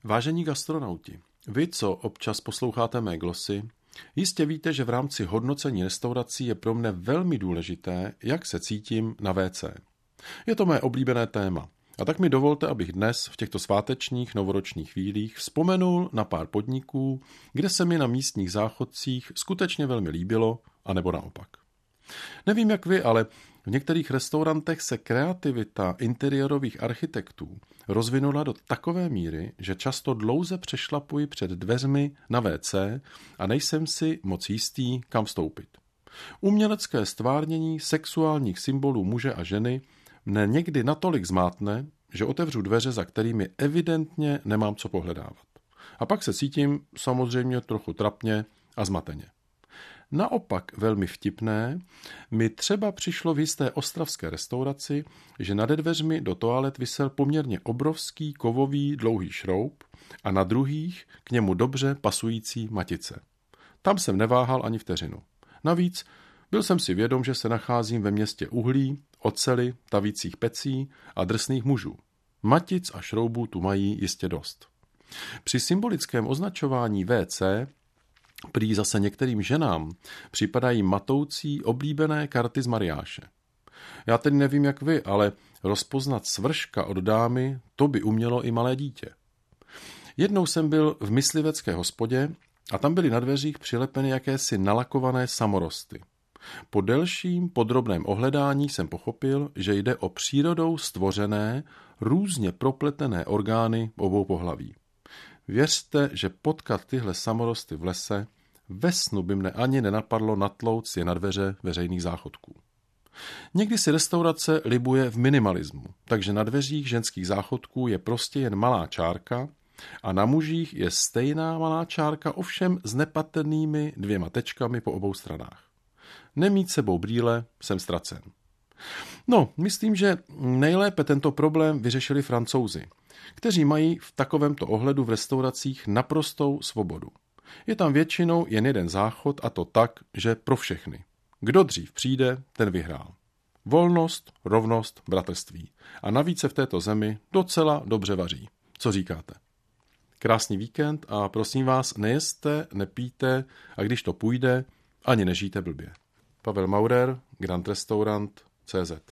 Vážení gastronauti, vy, co občas posloucháte mé glosy, jistě víte, že v rámci hodnocení restaurací je pro mne velmi důležité, jak se cítím na WC. Je to mé oblíbené téma. A tak mi dovolte, abych dnes v těchto svátečních novoročních chvílích vzpomenul na pár podniků, kde se mi na místních záchodcích skutečně velmi líbilo, anebo naopak. Nevím jak vy, ale v některých restaurantech se kreativita interiérových architektů rozvinula do takové míry, že často dlouze přešlapuji před dveřmi na WC a nejsem si moc jistý, kam vstoupit. Umělecké stvárnění sexuálních symbolů muže a ženy mne někdy natolik zmátne, že otevřu dveře, za kterými evidentně nemám co pohledávat. A pak se cítím samozřejmě trochu trapně a zmateně. Naopak velmi vtipné mi třeba přišlo v jisté ostravské restauraci, že nade dveřmi do toalet visel poměrně obrovský kovový dlouhý šroub a na druhých k němu dobře pasující matice. Tam jsem neváhal ani vteřinu. Navíc byl jsem si vědom, že se nacházím ve městě uhlí, oceli, tavících pecí a drsných mužů. Matic a šroubů tu mají jistě dost. Při symbolickém označování WC prý zase některým ženám připadají matoucí oblíbené karty z mariáše. Já tedy nevím jak vy, ale rozpoznat svrška od dámy, to by umělo i malé dítě. Jednou jsem byl v myslivecké hospodě a tam byly na dveřích přilepeny jakési nalakované samorosty. Po delším podrobném ohledání jsem pochopil, že jde o přírodou stvořené, různě propletené orgány obou pohlaví. Věřte, že potkat tyhle samorosty v lese, ve snu by mne ani nenapadlo natlouct je na dveře veřejných záchodků. Někdy si restaurace libuje v minimalismu, takže na dveřích ženských záchodků je prostě jen malá čárka a na mužích je stejná malá čárka, ovšem s nepatrnými 2 tečkami po obou stranách. Nemít sebou brýle, jsem ztracen. No, myslím, že nejlépe tento problém vyřešili Francouzi, kteří mají v takovémto ohledu v restauracích naprostou svobodu. Je tam většinou jen jeden záchod a to tak, že pro všechny. Kdo dřív přijde, ten vyhrál. Volnost, rovnost, bratrství. A navíc se v této zemi docela dobře vaří. Co říkáte? Krásný víkend a prosím vás, nejeste, nepijte a když to půjde, ani nežijte blbě. Pavel Maurer, Grand Restaurant, CZ.